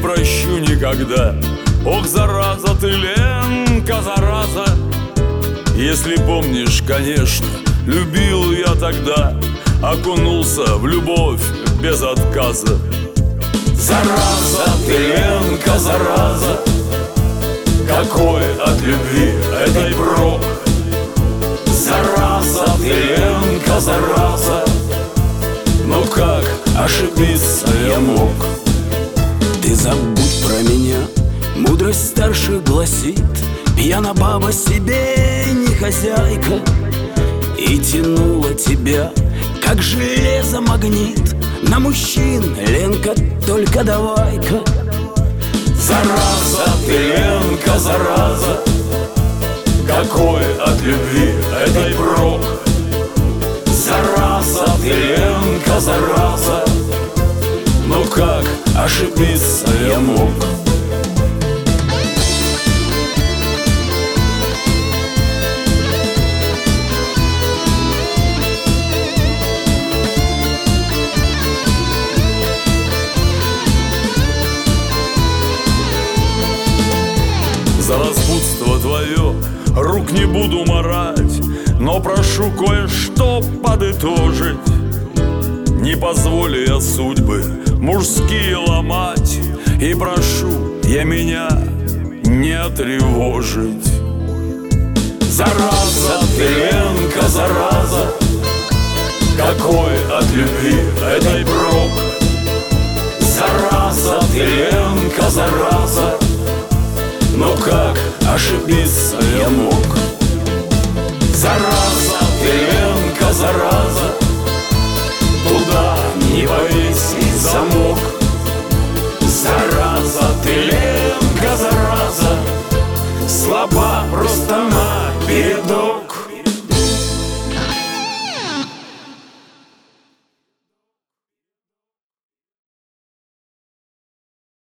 прощу никогда. Ох, зараза ты, Ленка, зараза. Если помнишь, конечно, любил я тогда, окунулся в любовь без отказа. Зараза ты, Ленка, зараза. Какой от любви этой прок? Зараза ты, Ленка, зараза. Но как ошибиться я мог? Ты забудь про меня, мудрость старших гласит: пьяна баба себе не хозяйка. И тянула тебя, как железо магнит, на мужчин, Ленка, только давай-ка. Зараза ты, Ленка, зараза. Какой от любви этой прок? Зараза ты, Ленка, зараза. Но как ошибиться я мог? За распутство твое рук не буду марать, но прошу кое-что подытожить. Не позволю я судьбы мужские ломать, и прошу я меня не тревожить. Зараза ты, Ленка, зараза. Какой от любви этой прок? Зараза ты, Ленка, зараза. Но как ошибиться я мог? Зараза ты, Ленка, зараза. Туда не повесить замок. Зараза ты, Ленка, зараза. Слаба просто напередок.